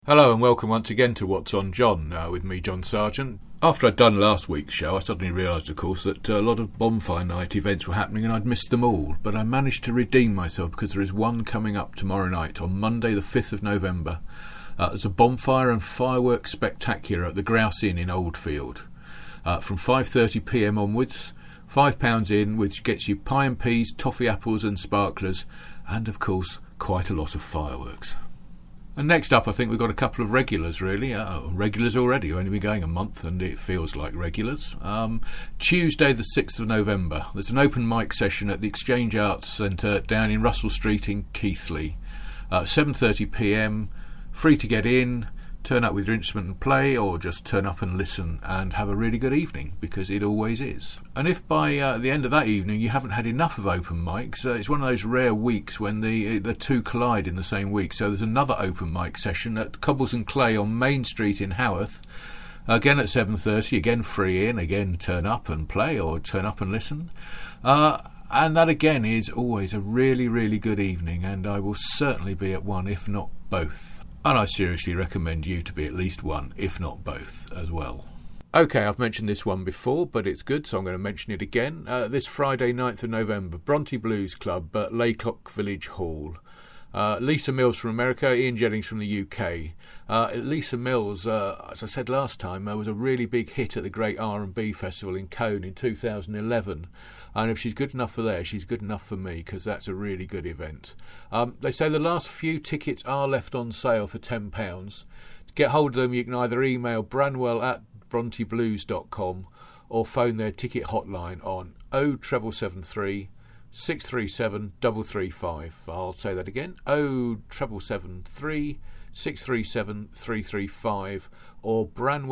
Hello and welcome once again to What's On John, with me, John Sargent. After I'd done last week's show, I suddenly realised, of course, that a lot of bonfire night events were happening and I'd missed them all. But I managed to redeem myself because there is one coming up tomorrow night, on Monday the 5th of November. There's a bonfire and fireworks spectacular at the Grouse Inn in Oldfield. From 5:30pm onwards, £5 in, which gets you pie and peas, toffee apples and sparklers, and, of course, quite a lot of fireworks. And next up, I think we've got a couple of regulars, really. Regulars already. We've only been going a month and it feels like regulars. Tuesday the 6th of November, there's an open mic session at the Exchange Arts Centre down in Russell Street in Keighley. 7:30pm, free to get in, turn up with your instrument and play, or just turn up and listen and have a really good evening, because it always is. And if by the end of that evening you haven't had enough of open mics, it's one of those rare weeks when the two collide in the same week. So there's another open mic session at Cobbles and Clay on Main Street in Haworth, again at 7:30, again free in, again turn up and play or turn up and listen. And that again is always a really, really good evening, and I will certainly be at one, if not both. And I seriously recommend you to be at least one, if not both, as well. OK, I've mentioned this one before, but it's good, so I'm going to mention it again. This Friday, 9th of November, Bronte Blues Club at Laycock Village Hall. Lisa Mills from America, Ian Jennings from the UK. Lisa Mills, as I said last time, was a really big hit at the Great R&B Festival in Cone in 2011. And if she's good enough for there, she's good enough for me, because that's a really good event. They say the last few tickets are left on sale for £10. To get hold of them, you can either email branwell@bronteblues.com or phone their ticket hotline on 07773 637 335. I'll say that again, 07773 637 335, or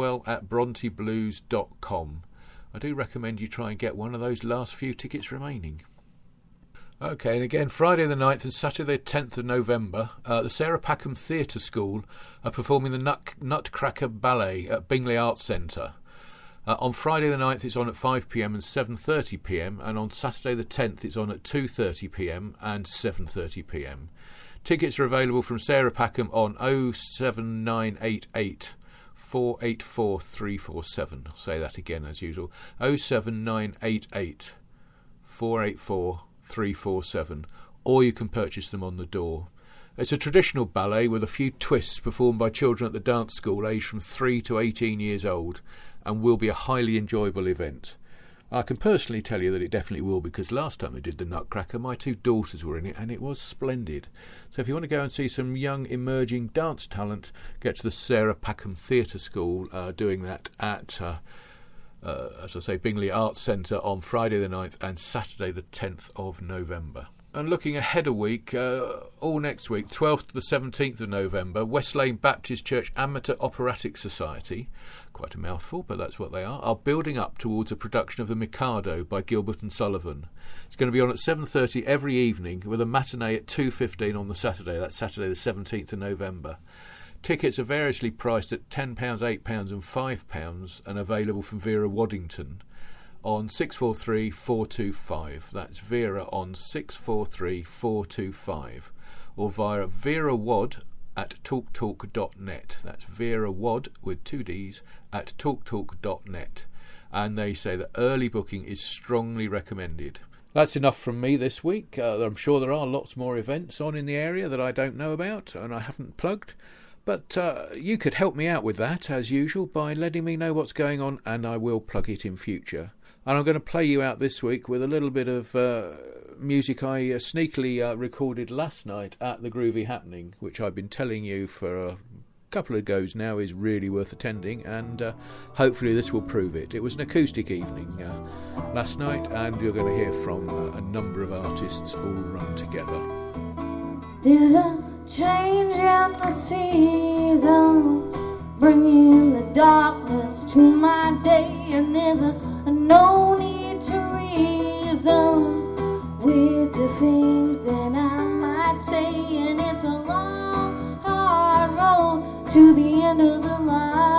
branwell@bronteblues.com. I do recommend you try and get one of those last few tickets remaining. OK, and again, Friday the 9th and Saturday the 10th of November, the Sarah Packham Theatre School are performing the Nutcracker Ballet at Bingley Arts Centre. On Friday the 9th it's on at 5pm and 7:30pm, and on Saturday the 10th it's on at 2:30pm and 7:30pm. Tickets are available from Sarah Packham on 07988 484 347. I'll say that again as usual, 07988 484 347, or you can purchase them on the door. It's a traditional ballet with a few twists performed by children at the dance school aged from 3 to 18 years old, and will be a highly enjoyable event. I can personally tell you that it definitely will, because last time they did the Nutcracker, my two daughters were in it and it was splendid. So if you want to go and see some young emerging dance talent, get to the Sarah Packham Theatre School doing that at, as I say, Bingley Arts Centre on Friday the 9th and Saturday the 10th of November. And looking ahead a week, all next week, 12th to the 17th of November, West Lane Baptist Church Amateur Operatic Society, quite a mouthful, but that's what they are building up towards a production of The Mikado by Gilbert and Sullivan. It's going to be on at 7:30 every evening, with a matinee at 2:15 on the Saturday. That's Saturday the 17th of November. Tickets are variously priced at £10, £8 and £5, and available from Vera Waddington on 643 425. That's Vera on 643 425, or via verawad@talktalk.net. That's Vera Wad with two D's at talktalk.net. And they say that early booking is strongly recommended. That's enough from me this week. I'm sure there are lots more events on in the area that I don't know about and I haven't plugged. But you could help me out with that, as usual, by letting me know what's going on, and I will plug it in future. And I'm going to play you out this week with a little bit of music I sneakily recorded last night at the Groovy Happening, which I've been telling you for a couple of goes now is really worth attending, and hopefully this will prove it. It was an acoustic evening last night, and you're going to hear from a number of artists all run together. There's a change in the season, bringing the darkness to my day, and there's a no need to reason with the things that I might say, and it's a long, hard road to the end of the line.